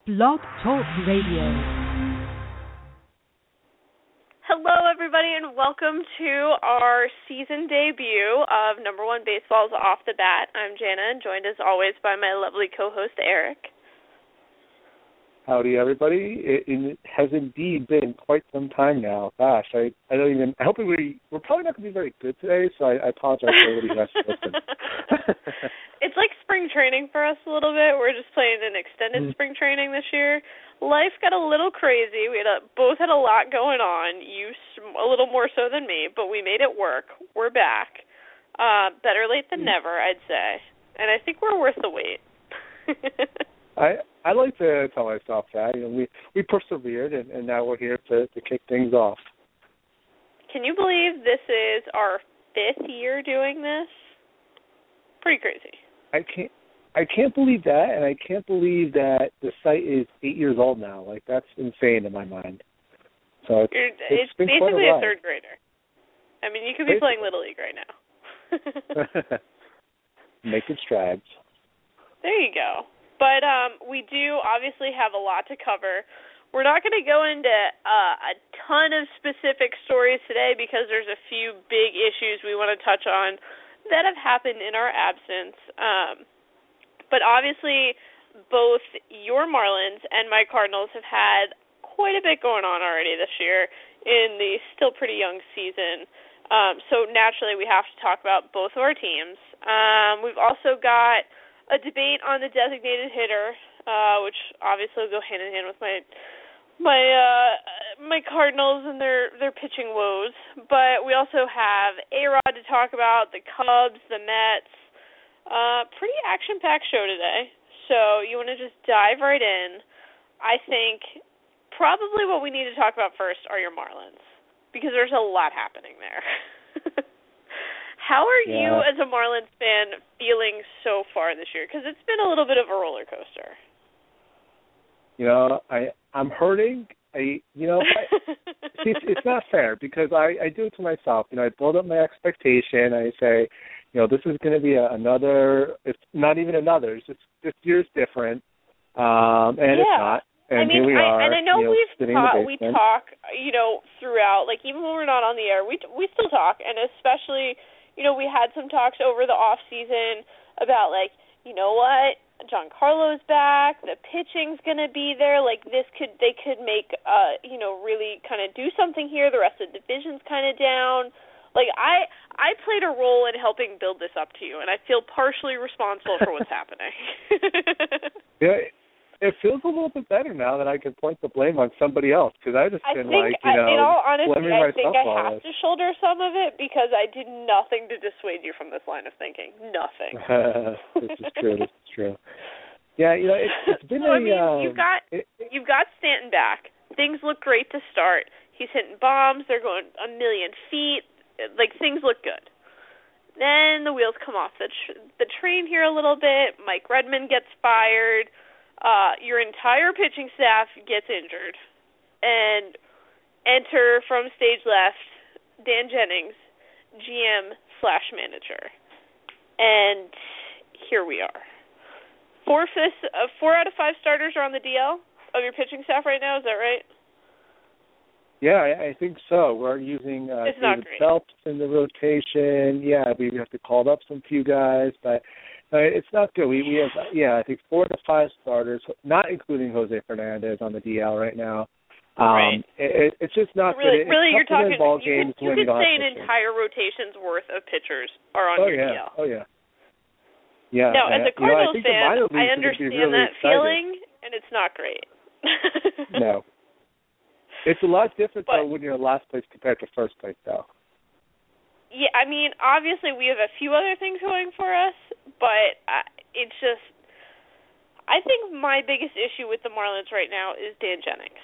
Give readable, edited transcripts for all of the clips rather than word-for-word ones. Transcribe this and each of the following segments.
Blog Talk Radio. Hello, everybody, and welcome to our season debut of Number One Baseball's Off the Bat. I'm Jana, and joined as always by my lovely co-host, Eric. Howdy, everybody. It has indeed been quite some time now. Gosh, I hope we're probably not going to be very good today, so I apologize for everybody who has to listen. It's like spring training for us a little bit. We're just playing an extended spring training this year. Life got a little crazy. We both had a lot going on, you a little more so than me, but we made it work. We're back. Better late than never, I'd say. And I think we're worth the wait. I like to tell myself that. You know, we persevered, and now we're here to kick things off. Can you believe this is our 5th year doing this? Pretty crazy. I can't believe that, and I can't believe that the site is 8 years old now. Like, that's insane in my mind. So it's been basically quite a third grader. I mean, you could be playing Little League right now. Making strides. There you go. But we do obviously have a lot to cover. We're not going to go into a ton of specific stories today because there's a few big issues we want to touch on that have happened in our absence. But obviously, both your Marlins and my Cardinals have had quite a bit going on already this year in the still pretty young season. So naturally, we have to talk about both of our teams. We've also got a debate on the designated hitter, which obviously will go hand in hand with my Cardinals and their pitching woes. But we also have A-Rod to talk about, the Cubs, the Mets. Pretty action-packed show today. So you want to just dive right in. I think probably what we need to talk about first are your Marlins, because there's a lot happening there. How are you, as a Marlins fan, feeling so far this year? Because it's been a little bit of a roller coaster. You know, I'm hurting. It's not fair because I do it to myself. You know, I build up my expectation. I say, you know, this is going to be another. It's not even another. It's just this year's different, and it's not. And here we are. And I know we talk, throughout. Like even when we're not on the air, we still talk, and especially. You know, we had some talks over the off season about, like, you know what, Giancarlo's back, the pitching's going to be there, like they could make, really kind of do something here, the rest of the division's kind of down. Like, I played a role in helping build this up to you, and I feel partially responsible for what's happening. Yeah, it feels a little bit better now that I can point the blame on somebody else, because I just been in all honesty, blaming I myself think I on have to shoulder some of it because I did nothing to dissuade you from this line of thinking. Nothing. This is true. Yeah, you know, it's been you've got Stanton back. Things look great to start. He's hitting bombs. They're going 1,000,000 feet. Like, things look good. Then the wheels come off the train here a little bit. Mike Redmond gets fired. Your entire pitching staff gets injured, and enter from stage left Dan Jennings, GM/manager, and here we are. 4 out of 5 starters are on the DL of your pitching staff right now. Is that right? Yeah, I think so. We're using David Phelps in the rotation. Yeah, we have to call up some few guys, but. It's not good. We have, I think 4 to 5 starters, not including Jose Fernandez on the DL right now. Right. It's just not really, good. Really, you're talking. Ball you games could say an entire rotation's worth of pitchers are on your DL. Oh yeah. Yeah. Now, as a Cardinals fan, I understand really that excited. feeling, and it's not great. No. It's a lot different though when you're in last place compared to first place, though. Yeah, I mean, obviously we have a few other things going for us, but it's just, I think my biggest issue with the Marlins right now is Dan Jennings.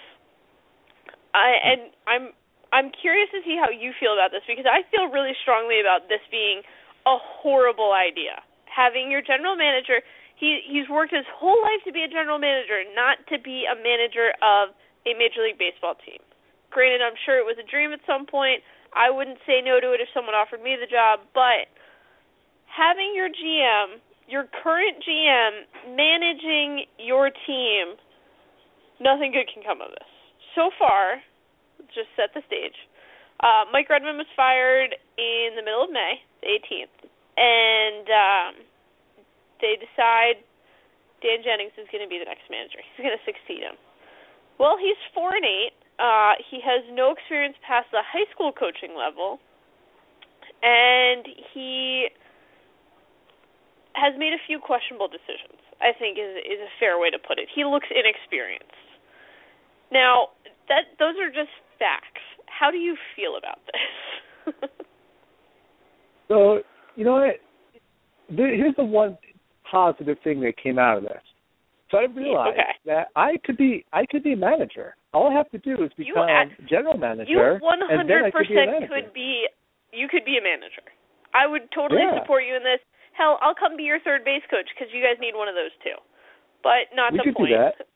And I'm curious to see how you feel about this, because I feel really strongly about this being a horrible idea. Having your general manager, he's worked his whole life to be a general manager, not to be a manager of a Major League Baseball team. Granted, I'm sure it was a dream at some point. I wouldn't say no to it if someone offered me the job, but having your GM, your current GM, managing your team nothing good can come of this. So far, just set the stage. Mike Redmond was fired in the middle of May, the 18th, and they decide Dan Jennings is going to be the next manager. He's going to succeed him. Well, he's 4-8. He has no experience past the high school coaching level, and he has made a few questionable decisions, I think is a fair way to put it. He looks inexperienced. Now, those are just facts. How do you feel about this? So, you know what? Here's the one positive thing that came out of this. So I realized that I could be a manager. All I have to do is become general manager. You 100% and then I could be a manager. You could be a manager. I would totally support you in this. Hell, I'll come be your third base coach because you guys need one of those too. But not the point. We could do that.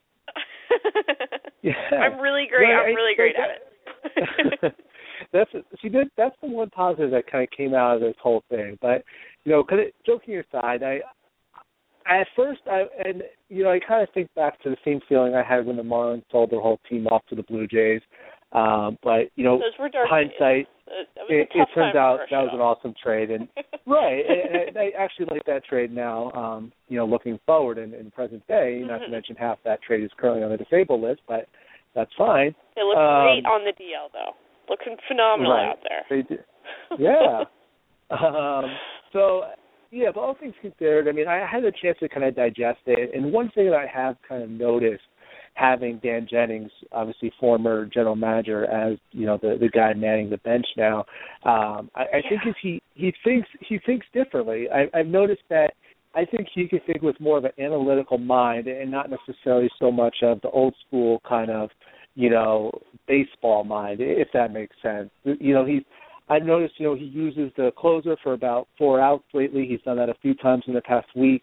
Yeah. I'm really great. I'm really great at it. That's the one positive that kind of came out of this whole thing. But joking aside, I kind of think back to the same feeling I had when the Marlins sold their whole team off to the Blue Jays. But those were dark hindsight, it turns out that was an awesome trade, and right. And I actually like that trade now. Looking forward in present day, not to mention half that trade is currently on the disabled list, but that's fine. It looks great on the DL though, looking phenomenal out there. They do. Yeah. So. Yeah, but all things considered, I mean, I had a chance to kind of digest it, and one thing that I have kind of noticed, having Dan Jennings, obviously former general manager, as the guy manning the bench now, I think is he thinks differently. I've noticed that I think he can think with more of an analytical mind and not necessarily so much of the old school kind of baseball mind, if that makes sense. I've noticed, he uses the closer for about 4 outs lately. He's done that a few times in the past week.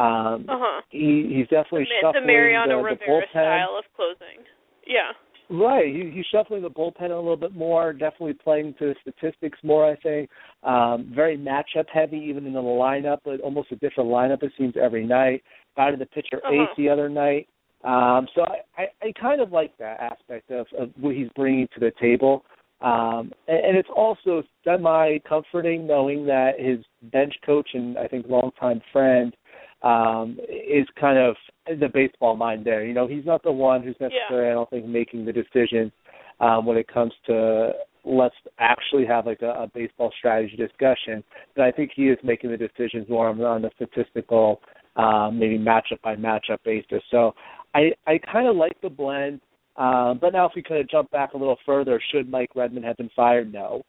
He's definitely shuffling the Mariano the Rivera bullpen style of closing. Yeah. Right. He's shuffling the bullpen a little bit more, definitely playing to the statistics more, I think. Very matchup heavy, even in the lineup, but almost a different lineup, it seems, every night. Got to the pitcher eighth the other night. So I kind of like that aspect of what he's bringing to the table. And it's also semi-comforting knowing that his bench coach and I think longtime friend is kind of the baseball mind there. He's not the one who's necessarily, I don't think, making the decision when it comes to let's actually have like a baseball strategy discussion. But I think he is making the decisions more on the statistical, maybe matchup by matchup basis. So I kind of like the blend. But now if we kind of jump back a little further, should Mike Redmond have been fired? No.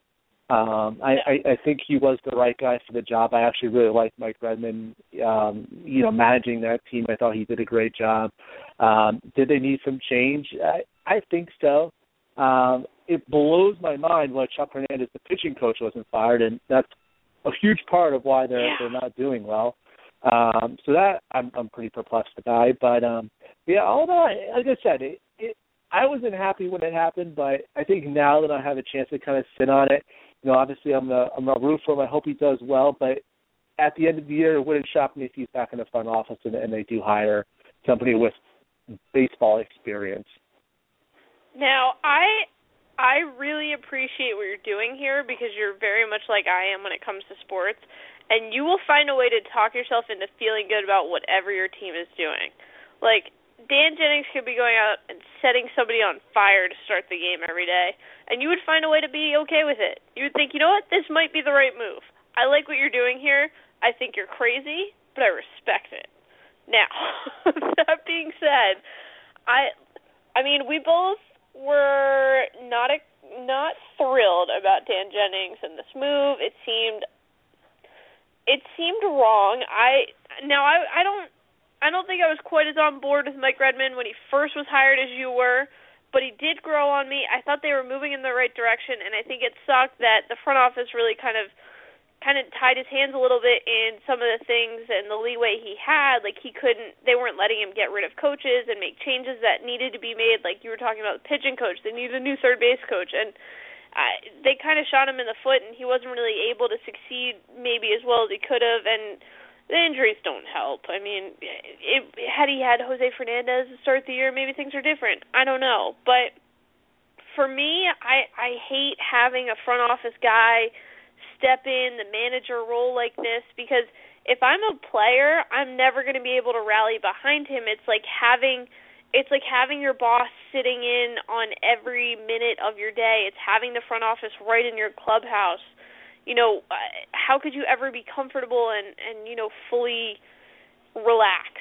I think he was the right guy for the job. I actually really liked Mike Redmond, managing that team. I thought he did a great job. Did they need some change? I think so. It blows my mind why Chuck Hernandez, the pitching coach, wasn't fired, and that's a huge part of why they're not doing well. So that I'm pretty perplexed about. But all that, like I said, I wasn't happy when it happened, but I think now that I have a chance to kind of sit on it, obviously I'm a root for him. I hope he does well, but at the end of the year, it wouldn't shock me if he's back in the front office and they do hire somebody with baseball experience. Now, I really appreciate what you're doing here because you're very much like I am when it comes to sports, and you will find a way to talk yourself into feeling good about whatever your team is doing. Like, Dan Jennings could be going out and setting somebody on fire to start the game every day, and you would find a way to be okay with it. You would think, you know what, this might be the right move. I like what you're doing here. I think you're crazy, but I respect it. Now, that being said, I mean, we both were not thrilled about Dan Jennings and this move. It seemed wrong. I don't think I was quite as on board with Mike Redmond when he first was hired as you were, but he did grow on me. I thought they were moving in the right direction, and I think it sucked that the front office really kind of tied his hands a little bit in some of the things and the leeway he had. Like, they weren't letting him get rid of coaches and make changes that needed to be made. Like you were talking about the pitching coach, they needed a new third base coach, and they kind of shot him in the foot, and he wasn't really able to succeed maybe as well as he could have. And the injuries don't help. I mean, had he had Jose Fernandez to start the year, maybe things are different. I don't know. But for me, I hate having a front office guy step in the manager role like this, because if I'm a player, I'm never going to be able to rally behind him. It's like having your boss sitting in on every minute of your day. It's having the front office right in your clubhouse. How could you ever be comfortable and fully relax?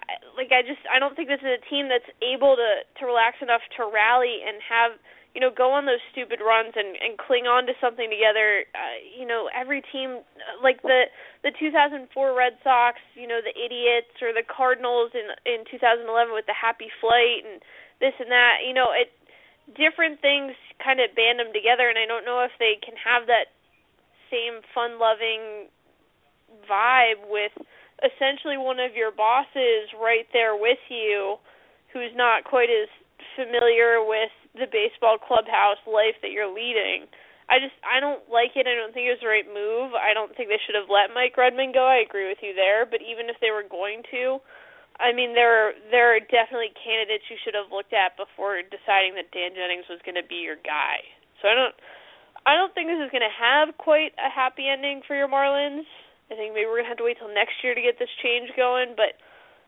I don't think this is a team that's able to relax enough to rally and have, go on those stupid runs and cling on to something together. Every team, like the 2004 Red Sox, the idiots, or the Cardinals in 2011 with the happy flight and this and that, different things kind of band them together, and I don't know if they can have that same fun-loving vibe with essentially one of your bosses right there with you who's not quite as familiar with the baseball clubhouse life that you're leading. I don't like it. I don't think it was the right move. I don't think they should have let Mike Redmond go. I agree with you there. But even if they were going to, I mean, there are definitely candidates you should have looked at before deciding that Dan Jennings was going to be your guy. So I don't think this is going to have quite a happy ending for your Marlins. I think maybe we're going to have to wait till next year to get this change going. But,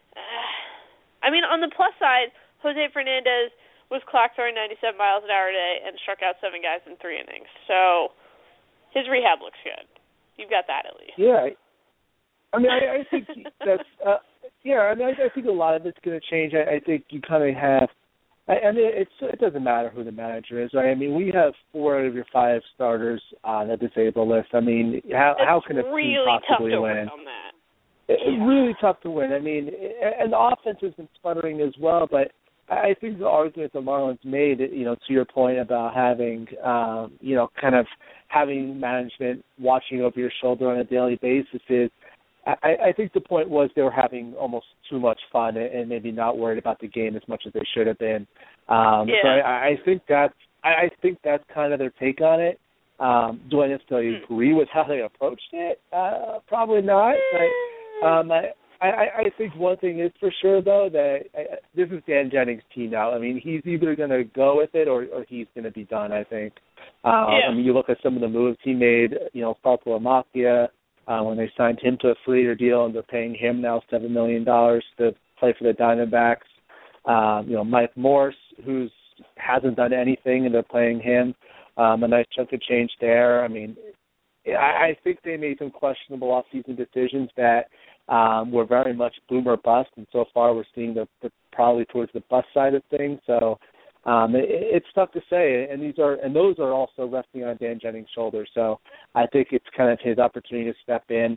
I mean, on the plus side, Jose Fernandez was clock throwing 97 miles an hour today and struck out 7 guys in 3 innings. So his rehab looks good. You've got that at least. Yeah. I mean, I think that's I mean, I think a lot of it's going to change. I think you kind of have. I mean, it doesn't matter who the manager is, right? I mean, we have 4 out of your 5 starters on the disabled list. I mean, how can a team possibly win? It's really tough to win. I mean, and the offense has been sputtering as well, but I think the argument the Marlins made, to your point about having, kind of having management watching over your shoulder on a daily basis is, I think the point was they were having almost too much fun and maybe not worried about the game as much as they should have been. So I think that's kind of their take on it. Do I necessarily agree with how they approached it? Probably not. But I think one thing is for sure, though, that this is Dan Jennings' team now. I mean, he's either going to go with it or he's going to be done, I think. I mean, you look at some of the moves he made, Farpo Amacchia, when they signed him to a 3-year deal and they're paying him now $7 million to play for the Diamondbacks. Mike Morse, who hasn't done anything, and they're playing him. A nice chunk of change there. I mean, I think they made some questionable off-season decisions that were very much boom or bust, and so far we're seeing the probably towards the bust side of things. So it's tough to say, and those are also resting on Dan Jennings' shoulders. So I think it's kind of his opportunity to step in.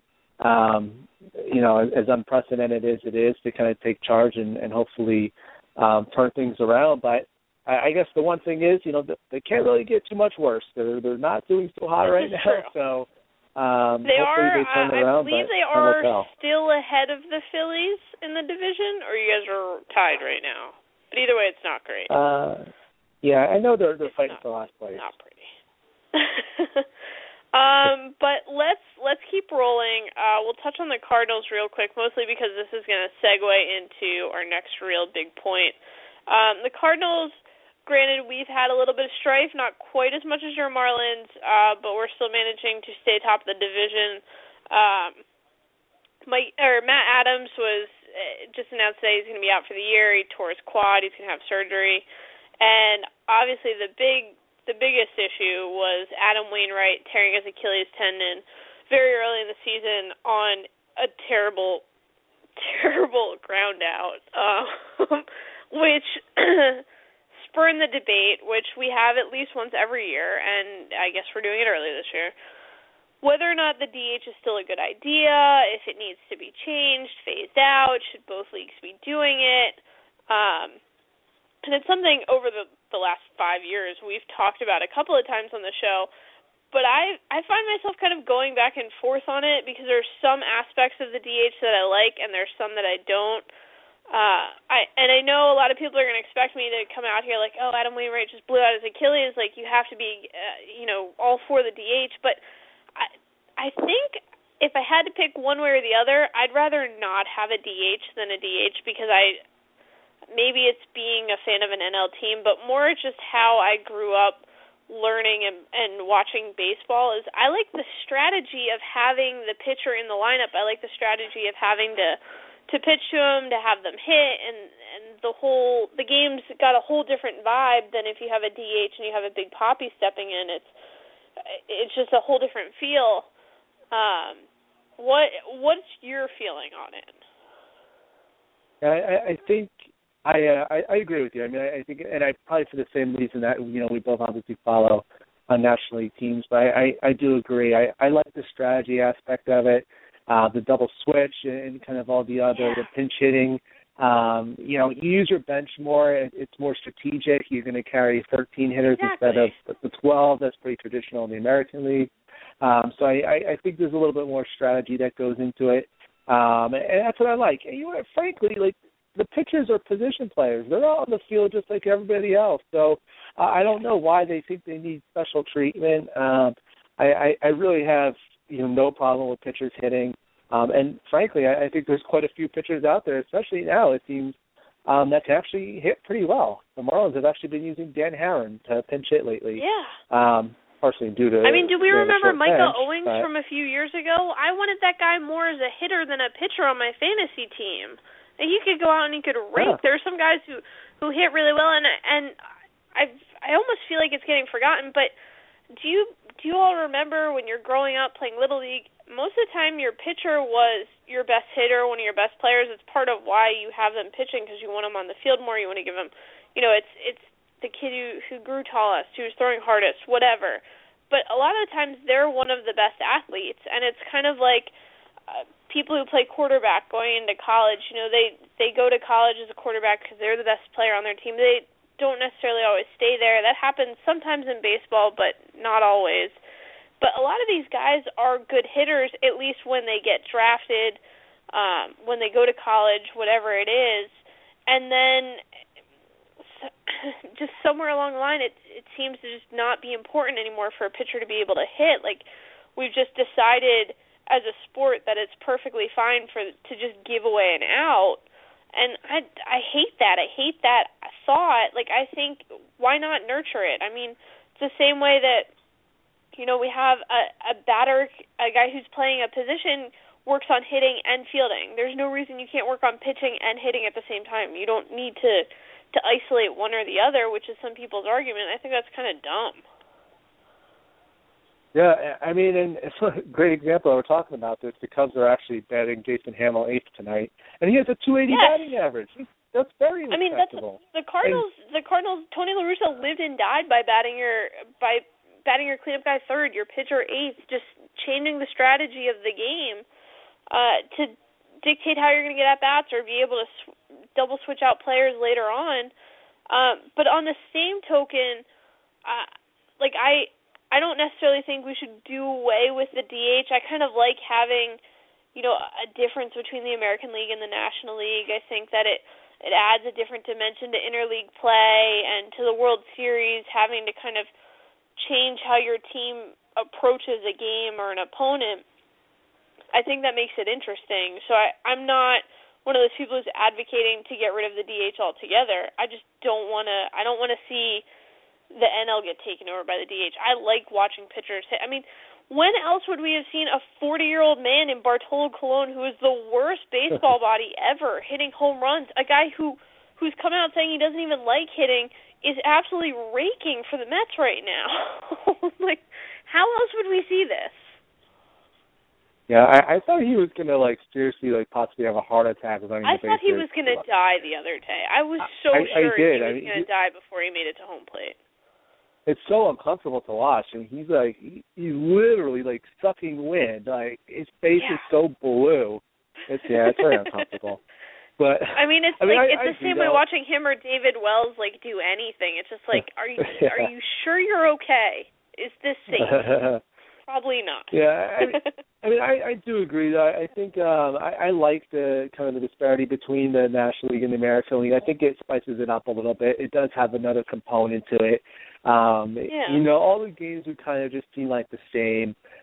As unprecedented as it is, to kind of take charge and hopefully turn things around. But I guess the one thing is, they can't really get too much worse. They're not doing so hot right now. True. So they are. I believe they are still ahead of the Phillies in the division, or you guys are tied right now. But either way, it's not great. I know they're fighting for last place. Not pretty. But let's keep rolling. We'll touch on the Cardinals real quick, mostly because this is going to segue into our next real big point. The Cardinals, granted, we've had a little bit of strife, not quite as much as your Marlins, but we're still managing to stay top of the division. Matt Adams was just announced today he's going to be out for the year. He tore his quad. He's going to have surgery. And obviously the biggest issue was Adam Wainwright tearing his Achilles tendon very early in the season on a terrible, terrible ground out, which spurned the debate, which we have at least once every year, and I guess we're doing it early this year, whether or not the DH is still a good idea, if it needs to be changed, phased out, should both leagues be doing it. And it's something over the last 5 years we've talked about a couple of times on the show, but I find myself kind of going back and forth on it because there's some aspects of the DH that I like and there's some that I don't. I know a lot of people are going to expect me to come out here like, oh, Adam Wainwright just blew out his Achilles, like you have to be, all for the DH, but I think if I had to pick one way or the other, I'd rather not have a DH than a DH because maybe it's being a fan of an NL team, but more just how I grew up learning and watching baseball is I like the strategy of having the pitcher in the lineup. I like the strategy of having to pitch to them, to have them hit, and the game's got a whole different vibe than if you have a DH and you have a big poppy stepping in. It's just a whole different feel. What's your feeling on it? I think I agree with you. I mean, I think, and I probably for the same reason that we both obviously follow National League teams, but I do agree. I like the strategy aspect of it, the double switch and kind of all the other the pinch hitting. You use your bench more. It's more strategic. You're going to carry 13 hitters instead of the 12. That's pretty traditional in the American League. So I think there's a little bit more strategy that goes into it, and that's what I like. And frankly, like the pitchers are position players. They're all on the field just like everybody else. So I don't know why they think they need special treatment. I really have no problem with pitchers hitting. And frankly, I think there's quite a few pitchers out there, especially now, it seems, that can actually hit pretty well. The Marlins have actually been using Dan Herron to pinch hit lately. Yeah. Partially due to... I mean, do we remember Micah Owings from a few years ago? I wanted that guy more as a hitter than a pitcher on my fantasy team. And he could go out and he could rake. Yeah. There are some guys who hit really well, and I almost feel like it's getting forgotten, but do you all remember when you're growing up playing Little League, most of the time your pitcher was your best hitter, one of your best players. It's part of why you have them pitching because you want them on the field more. You want to give them, it's the kid who grew tallest, who's throwing hardest, whatever. But a lot of the times they're one of the best athletes, and it's kind of like people who play quarterback going into college. They go to college as a quarterback because they're the best player on their team. They don't necessarily always stay there. That happens sometimes in baseball, but not always. But a lot of these guys are good hitters, at least when they get drafted, when they go to college, whatever it is. And then just somewhere along the line, it seems to just not be important anymore for a pitcher to be able to hit. Like, we've just decided as a sport that it's perfectly fine to just give away an out. And I hate that. I hate that thought. Like, I think, why not nurture it? I mean, it's the same way that, we have a batter, a guy who's playing a position, works on hitting and fielding. There's no reason you can't work on pitching and hitting at the same time. You don't need to isolate one or the other, which is some people's argument. I think that's kind of dumb. Yeah, I mean, and it's a great example. We're talking about this. The Cubs are actually batting Jason Hammel 8th tonight, and he has a 280 batting average. That's very respectable. I mean, the Cardinals. Tony La Russa lived and died by batting your cleanup guy 3rd, your pitcher 8th, just changing the strategy of the game to dictate how you're going to get at bats or be able to double switch out players later on. But on the same token, I don't necessarily think we should do away with the DH. I kind of like having, a difference between the American League and the National League. I think that it adds a different dimension to interleague play and to the World Series, having to kind of change how your team approaches a game or an opponent. I think that makes it interesting. So I'm not one of those people who's advocating to get rid of the DH altogether. I just don't want to see the NL get taken over by the DH. I like watching pitchers hit. I mean, when else would we have seen a 40-year-old man in Bartolo Colon, who is the worst baseball body ever, hitting home runs? A guy who's come out saying he doesn't even like hitting is absolutely raking for the Mets right now. Like, how else would we see this? Yeah, I thought he was going to, seriously, possibly have a heart attack. I thought he was going to die the other day. I was so sure he was going to die before he made it to home plate. It's so uncomfortable to watch, and he's he's literally sucking wind. His face is so blue. It's very uncomfortable. But I mean, it's the same way watching him or David Wells do anything. It's just are you sure you're okay? Is this safe? Probably not. Yeah, I do agree. I think I like the kind of the disparity between the National League and the American League. I think it spices it up a little bit. It does have another component to it. All the games would kind of just seem like the same.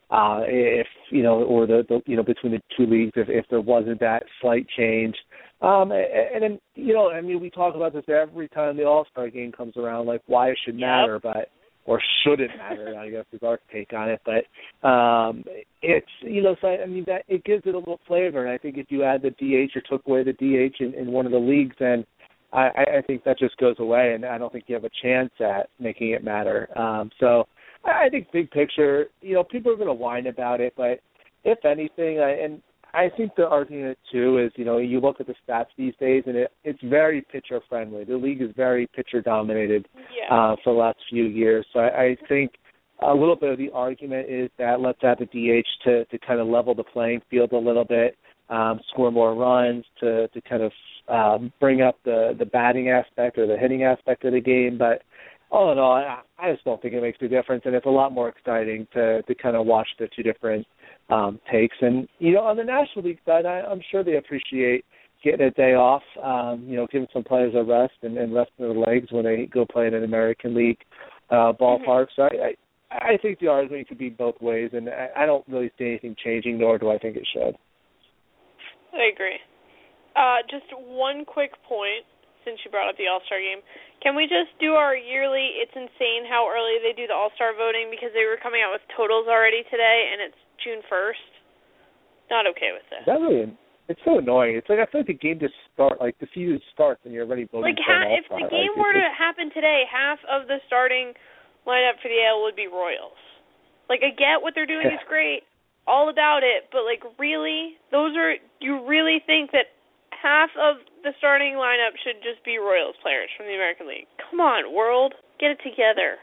if or the between the two leagues if there wasn't that slight change. And then we talk about this every time the All-Star game comes around, like why it should matter, but or should it matter? I guess is our take on it. But it's so that it gives it a little flavor. And I think if you add the DH or took away the DH in one of the leagues, then I think that just goes away, and I don't think you have a chance at making it matter. So I think big picture, people are going to whine about it, but if anything, and I think the argument too is, you look at the stats these days, and it's very pitcher friendly. The league is very pitcher dominated for the last few years. So I think a little bit of the argument is that let's have the DH to kind of level the playing field a little bit, score more runs, to kind of bring up the batting aspect or the hitting aspect of the game. But all in all, I just don't think it makes a difference, and it's a lot more exciting to kind of watch the two different takes. And, on the National League side, I'm sure they appreciate getting a day off, giving some players a rest and resting their legs when they go play in an American League ballpark. So I think the argument could be both ways, and I don't really see anything changing, nor do I think it should. I agree. Just one quick point, since you brought up the All-Star game. Can we just do our yearly, it's insane how early they do the All-Star voting, because they were coming out with totals already today, and it's June 1st? Not okay with this. It's so annoying. It's like I feel like the game just the season starts and you're already voting for an All-Star. If the game were to happen today, half of the starting lineup for the AL would be Royals. I get what they're doing is great, all about it, but really, you really think that half of the starting lineup should just be Royals players from the American League? Come on, world. Get it together.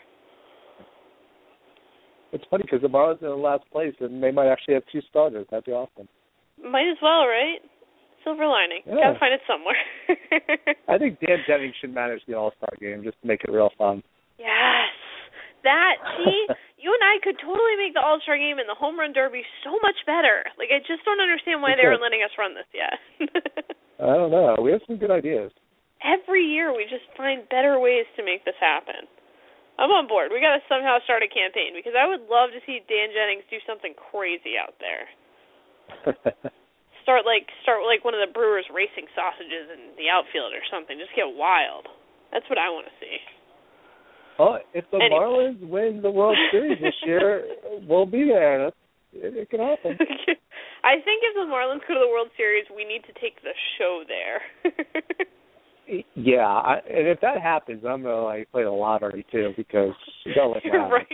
It's funny because the Marlins are in last place, and they might actually have two starters. That'd be awesome. Might as well, right? Silver lining. Yeah. Gotta find it somewhere. I think Dan Jennings should manage the All-Star game just to make it real fun. Yes. You and I could totally make the All-Star game and the Home Run Derby so much better. I just don't understand why they aren't letting us run this yet. I don't know. We have some good ideas. Every year we just find better ways to make this happen. I'm on board. We got to somehow start a campaign, because I would love to see Dan Jennings do something crazy out there. Start one of the Brewers racing sausages in the outfield or something. Just get wild. That's what I want to see. Oh, if the Marlins win the World Series this year, we'll be there. It can happen. I think if the Marlins go to the World Series, we need to take the show there. Yeah, and if that happens, I'm going to play the lottery, too, because you're right.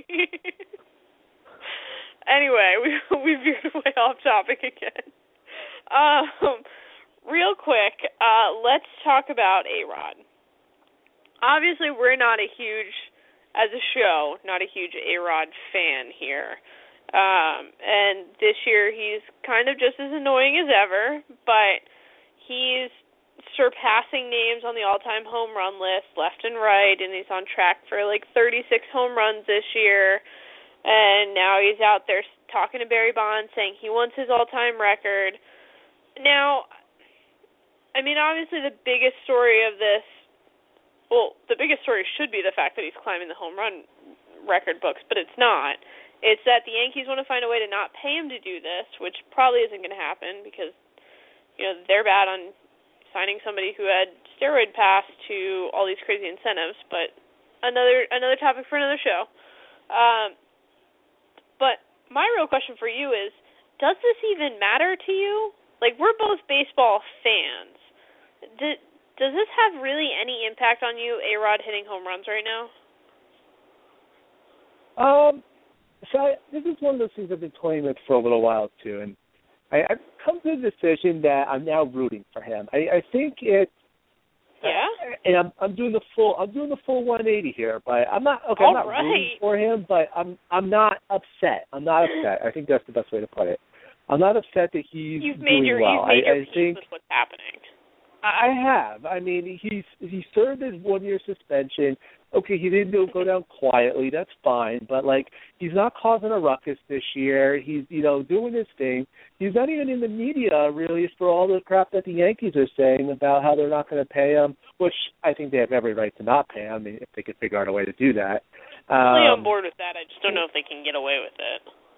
Anyway, we veered way off topic again. Real quick, let's talk about A-Rod. Obviously, we're not a huge A-Rod fan here. And this year he's kind of just as annoying as ever, but he's surpassing names on the all-time home run list left and right, and he's on track for 36 home runs this year. And now he's out there talking to Barry Bonds, saying he wants his all-time record. Now, obviously the biggest story of this, the biggest story should be the fact that he's climbing the home run record books, but it's not. It's that the Yankees want to find a way to not pay him to do this, which probably isn't going to happen because, they're bad on signing somebody who had steroid pass to all these crazy incentives, but another topic for another show. But my real question for you is, does this even matter to you? We're both baseball fans. Does this have really any impact on you, A-Rod hitting home runs right now? This is one of those things I've been toying with for a little while, too, and I've come to the decision that I'm now rooting for him. I think it's and I'm doing the full 180 here, but I'm not rooting for him, but I'm not upset. I think that's the best way to put it. I'm not upset that he's doing well. I think with what's happening. I have. He served his 1-year suspension. Okay, he didn't go down quietly. That's fine. But, he's not causing a ruckus this year. He's, doing his thing. He's not even in the media, really, for all the crap that the Yankees are saying about how they're not going to pay him, which I think they have every right to not pay him if they could figure out a way to do that. I'm really on board with that. I just don't know if they can get away with it.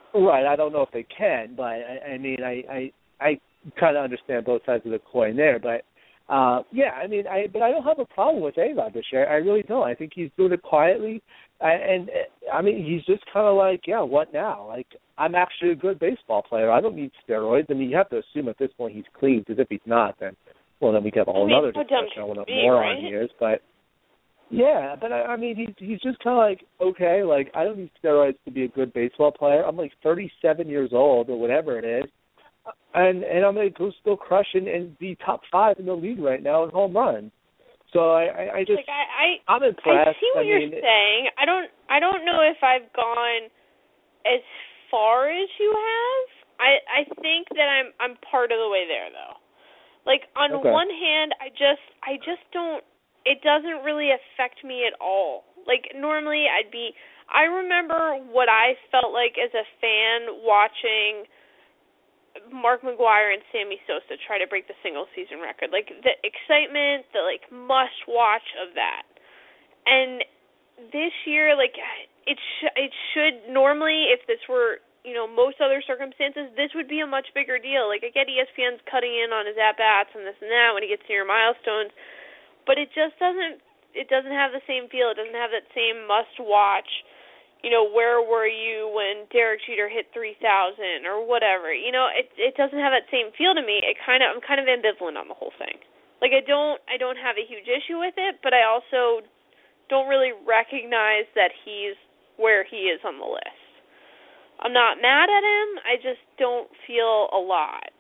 Right. I don't know if they can, but I mean, I kind of understand both sides of the coin there. But yeah, I mean, I don't have a problem with A-Rod this year. I really don't. I think he's doing it quietly, and I mean, he's just kind of like, yeah, what now? Like, I'm actually a good baseball player. I don't need steroids. I mean, you have to assume at this point he's clean, because if he's not, then we have a whole other discussion on what a moron he is. But yeah, but I mean, he's just kind of like, okay, like, I don't need steroids to be a good baseball player. I'm like 37 years old or whatever it is, and I'm going to go still crush and be top 5 in the league right now in home runs. So I just, like, I'm impressed. I see what you're saying. I don't know if I've gone as far as you have. I think that I'm part of the way there, though. Like, on one hand, I just don't. It doesn't really affect me at all. Like, normally I remember what I felt like as a fan watching Mark McGwire and Sammy Sosa try to break the single-season record. Like, the excitement, the, like, must-watch of that. And this year, like, it should normally, if this were, you know, most other circumstances, this would be a much bigger deal. Like, I get ESPN's cutting in on his at-bats and this and that when he gets near milestones, but it just doesn't have the same feel. It doesn't have that same must-watch, you know, where were you when Derek Jeter hit 3,000 or whatever. You know, it doesn't have that same feel to me. I'm kind of ambivalent on the whole thing. Like, I don't have a huge issue with it, but I also don't really recognize that he's where he is on the list. I'm not mad at him. I just don't feel a lot.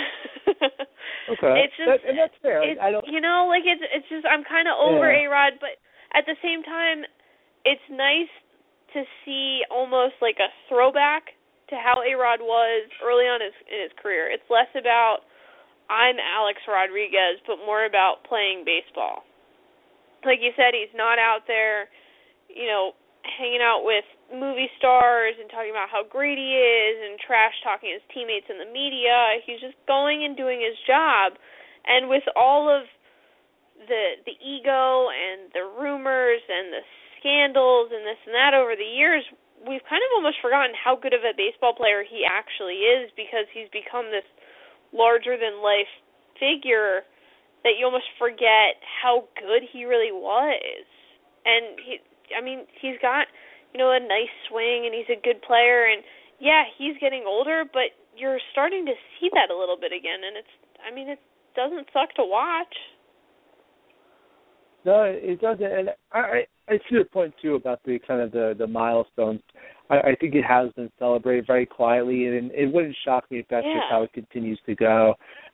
Okay, it's just, and that's fair. I don't, you know, like, it's just, I'm kind of over A-Rod, but at the same time, it's nice to see almost like a throwback to how A-Rod was early on in his career. It's less about I'm Alex Rodriguez, but more about playing baseball. Like you said, he's not out there, you know, hanging out with movie stars and talking about how great he is and trash-talking his teammates in the media. He's just going and doing his job. And with all of the ego and the rumors and the scandals and this and that over the years, we've kind of almost forgotten how good of a baseball player he actually is, because he's become this larger-than-life figure that you almost forget how good he really was. And he's got, you know, a nice swing, and he's a good player, and yeah, he's getting older, but you're starting to see that a little bit again, and it doesn't suck to watch. No, it doesn't, and I see your point too about the kind of the milestones. I think it has been celebrated very quietly, and it wouldn't shock me if that's just how it continues to go.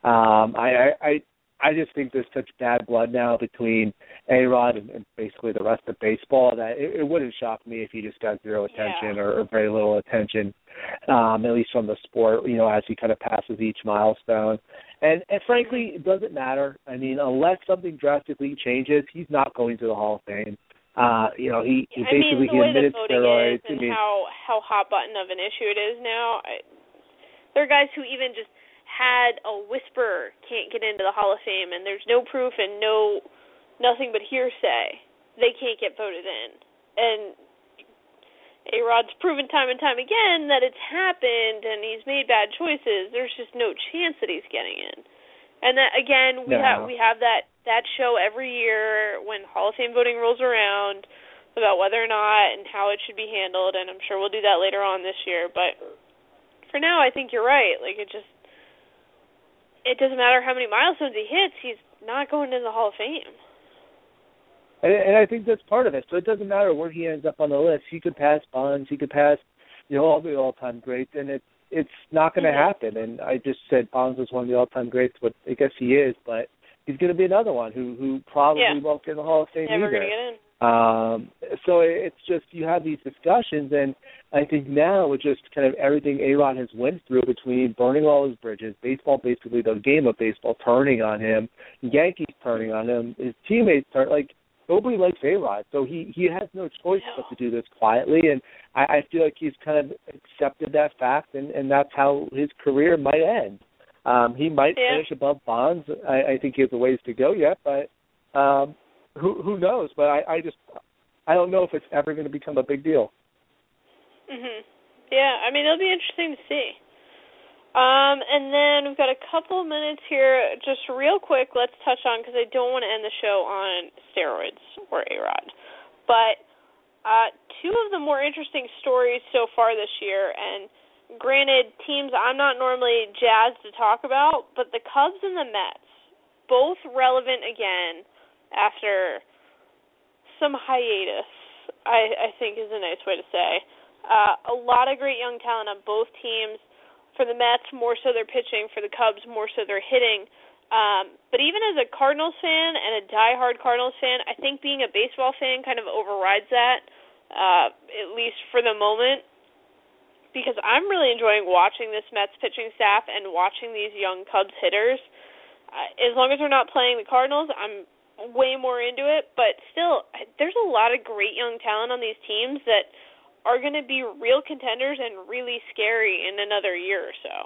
I just think there's such bad blood now between A-Rod and basically the rest of baseball that it wouldn't shock me if he just got zero attention or very little attention, at least from the sport, you know, as he kind of passes each milestone. And frankly, it doesn't matter. I mean, unless something drastically changes, he's not going to the Hall of Fame. You know, he basically he admitted steroids. And how hot button of an issue it is now. There are guys who even just had a whisper can't get into the Hall of Fame, and there's no proof and nothing but hearsay. They can't get voted in. And A-Rod's proven time and time again that it's happened, and he's made bad choices. There's just no chance that he's getting in. And that, again, we have that show every year when Hall of Fame voting rolls around about whether or not and how it should be handled, and I'm sure we'll do that later on this year. But for now, I think you're right. Like, it doesn't matter how many milestones he hits, he's not going into the Hall of Fame. And I think that's part of it. So it doesn't matter where he ends up on the list. He could pass Bonds, he could pass, you know, all the all-time greats, and it's not going to happen. And I just said Bonds was one of the all-time greats, but I guess he is, but he's going to be another one who probably won't get in the Hall of Fame Never either. Going to get in. So it's just, you have these discussions, and I think now with just kind of everything A-Rod has went through between burning all his bridges, baseball, basically the game of baseball turning on him, Yankees turning on him, his teammates nobody likes A-Rod, so he has no choice but to do this quietly, and I feel like he's kind of accepted that fact, and that's how his career might end. He might finish above Bonds. I think he has a ways to go yet, but who knows? But I don't know if it's ever going to become a big deal. Mhm. Yeah, I mean, it'll be interesting to see. And then we've got a couple minutes here. Just real quick, let's touch on, because I don't want to end the show on steroids or A-Rod. But two of the more interesting stories so far this year, and granted, teams I'm not normally jazzed to talk about, but the Cubs and the Mets, both relevant again after some hiatus, I think is a nice way to say. A lot of great young talent on both teams. For the Mets, more so their pitching. For the Cubs, more so their hitting. But even as a Cardinals fan and a diehard Cardinals fan, I think being a baseball fan kind of overrides that, at least for the moment, because I'm really enjoying watching this Mets pitching staff and watching these young Cubs hitters. As long as they're not playing the Cardinals, I'm way more into it. But still, there's a lot of great young talent on these teams that are going to be real contenders and really scary in another year or so.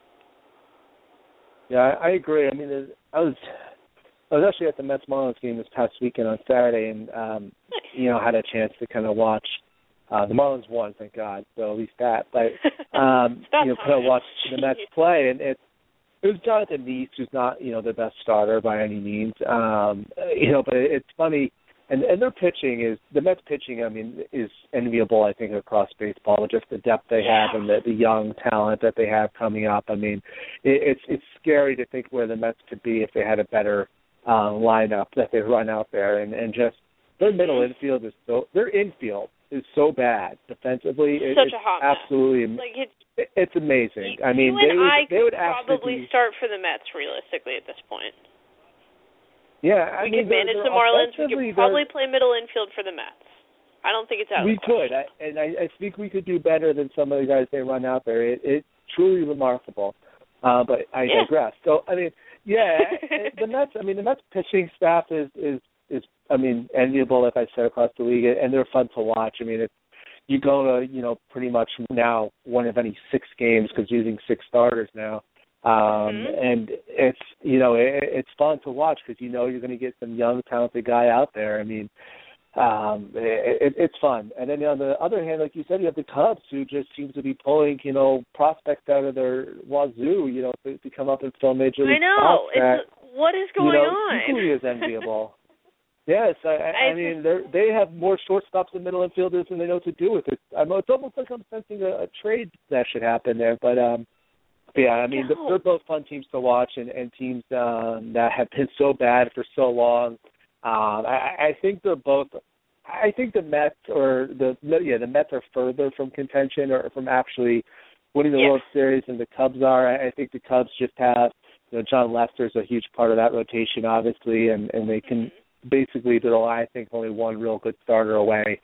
Yeah, I agree. I mean, I was actually at the Mets-Marlins game this past weekend on Saturday, and nice. Had a chance to kind of watch. The Marlins won, thank God. So at least that. But kind of watch the Mets play, and it was Jonathan Niese, who's not the best starter by any means. But it's funny. And their pitching the Mets pitching, I mean, is enviable, I think, across baseball, with just the depth they have and the young talent that they have coming up. I mean, it's scary to think where the Mets could be if they had a better lineup that they run out there. And just their middle infield their infield is so bad defensively. Such a hot absolutely mess. It's amazing. I mean, they would probably start for the Mets realistically at this point. Yeah, we could manage the Marlins. We could probably play middle infield for the Mets. I don't think it's out of the question. We could, I think we could do better than some of the guys they run out there. It's truly remarkable. But I digress. So I mean, the Mets. I mean, the Mets pitching staff is enviable, like I said, across the league, and they're fun to watch. I mean, you go to pretty much now one of any 6 games because using 6 starters now. And it's it's fun to watch because you're going to get some young talented guy out there. I mean, it's fun. And then on the other hand, like you said, you have the Cubs who just seems to be pulling prospects out of their wazoo to come up and fill major league spots. What is going on? Equally as enviable. Yes, I mean they have more shortstops and middle infielders than they know what to do with it. It's almost like I'm sensing a trade that should happen there, but. Yeah, I mean, they're both fun teams to watch and teams that have been so bad for so long. I think they're both. I think the Mets the Mets are further from contention or from actually winning the World Series than the Cubs are. I think the Cubs just have, John Lester's a huge part of that rotation, obviously, and they can basically I think only one real good starter away,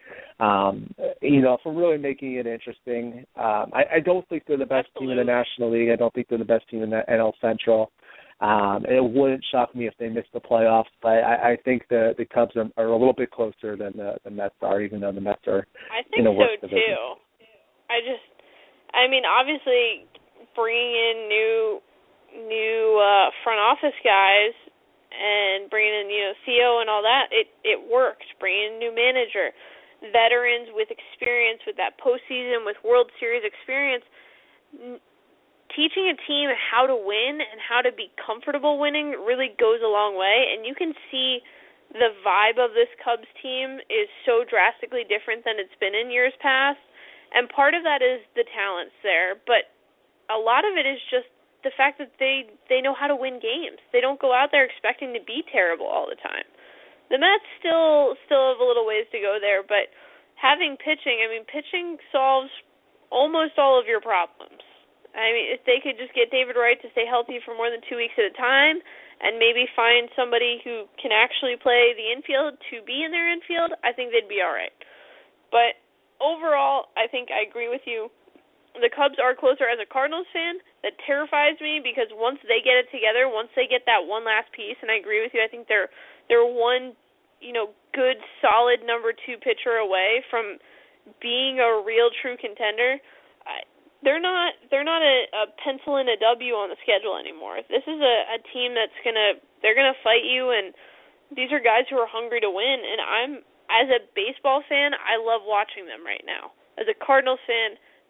from really making it interesting. I don't think they're the best team in the National League. I don't think they're the best team in the NL Central. It wouldn't shock me if they missed the playoffs, but I think the Cubs are a little bit closer than the Mets are, even though the Mets are in the worst division. I think so, too. I mean, obviously, bringing in new front office guys and bringing in, CO and all that, it worked. Bringing in a new manager, veterans with experience, with that postseason, with World Series experience, teaching a team how to win and how to be comfortable winning really goes a long way. And you can see the vibe of this Cubs team is so drastically different than it's been in years past. And part of that is the talents there, but a lot of it is just the fact that they know how to win games. They don't go out there expecting to be terrible all the time. The Mets still have a little ways to go there, but having pitching solves almost all of your problems. I mean, if they could just get David Wright to stay healthy for more than 2 weeks at a time and maybe find somebody who can actually play the infield to be in their infield, I think they'd be all right. But overall, I think I agree with you. The Cubs are closer as a Cardinals fan. That terrifies me because once they get it together, once they get that one last piece, and I agree with you, I think they're one, good, solid number 2 pitcher away from being a real true contender. They're not a pencil in a W on the schedule anymore. This is a team they're gonna fight you, and these are guys who are hungry to win. And as a baseball fan, I love watching them right now. As a Cardinals fan,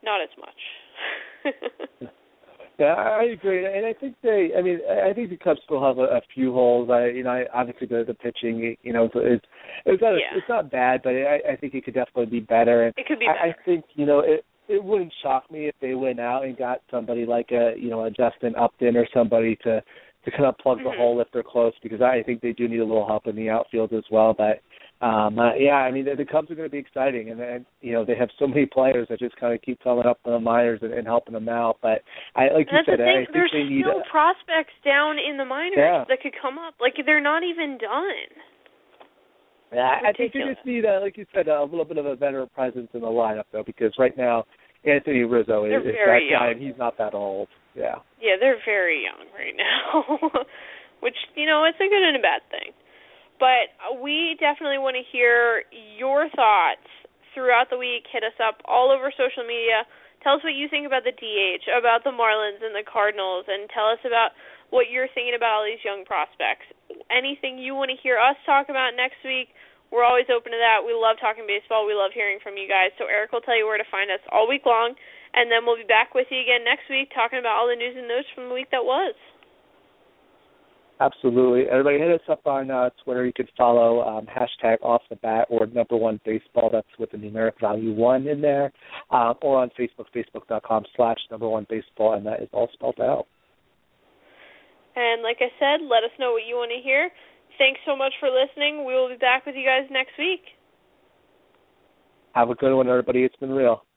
not as much. Yeah, I agree, and I think I think the Cubs still have a few holes. Obviously the pitching, it's not bad, but I think it could definitely be better. And it could be better. I think it wouldn't shock me if they went out and got somebody like a Justin Upton or somebody to kind of plug the hole if they're close, because I think they do need a little help in the outfield as well. But the Cubs are going to be exciting, and they have so many players that just kind of keep coming up from the minors and helping them out. But I think there's they need still prospects down in the minors that could come up. Like, they're not even done. Yeah, I think they just need, like you said, a little bit of a better presence in the lineup, though, because right now Anthony Rizzo is that guy, and he's not that old. Yeah. Yeah, they're very young right now, which, it's a good and a bad thing. But we definitely want to hear your thoughts throughout the week. Hit us up all over social media. Tell us what you think about the DH, about the Marlins and the Cardinals, and tell us about what you're thinking about all these young prospects. Anything you want to hear us talk about next week, we're always open to that. We love talking baseball. We love hearing from you guys. So Eric will tell you where to find us all week long, and then we'll be back with you again next week talking about all the news and notes from the week that was. Absolutely. Everybody hit us up on Twitter. You can follow #OffTheBat or #1Baseball. That's with the numeric value 1 in there. Or on Facebook, facebook.com/#1Baseball, and that is all spelled out. And like I said, let us know what you want to hear. Thanks so much for listening. We will be back with you guys next week. Have a good one, everybody. It's been real.